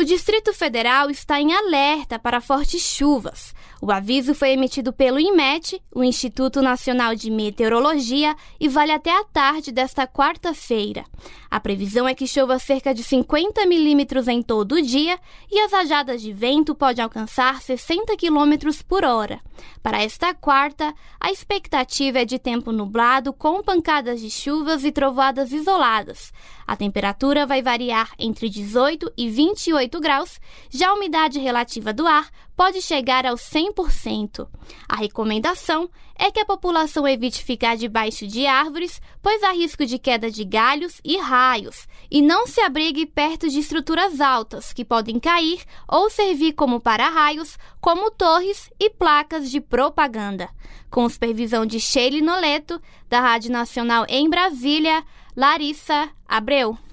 O Distrito Federal está em alerta para fortes chuvas. O aviso foi emitido pelo INMET, o Instituto Nacional de Meteorologia, e vale até a tarde desta quarta-feira. A previsão é que chova cerca de 50 milímetros em todo o dia e as rajadas de vento podem alcançar 60 quilômetros por hora. Para esta quarta, a expectativa é de tempo nublado com pancadas de chuvas e trovoadas isoladas. A temperatura vai variar entre 18 e 28 graus, já a umidade relativa do ar pode chegar aos 100%. A recomendação é que a população evite ficar debaixo de árvores, pois há risco de queda de galhos e raios, e não se abrigue perto de estruturas altas, que podem cair ou servir como para-raios, como torres e placas de propaganda. Com supervisão de Sheila Noleto, da Rádio Nacional em Brasília, Larissa Abreu.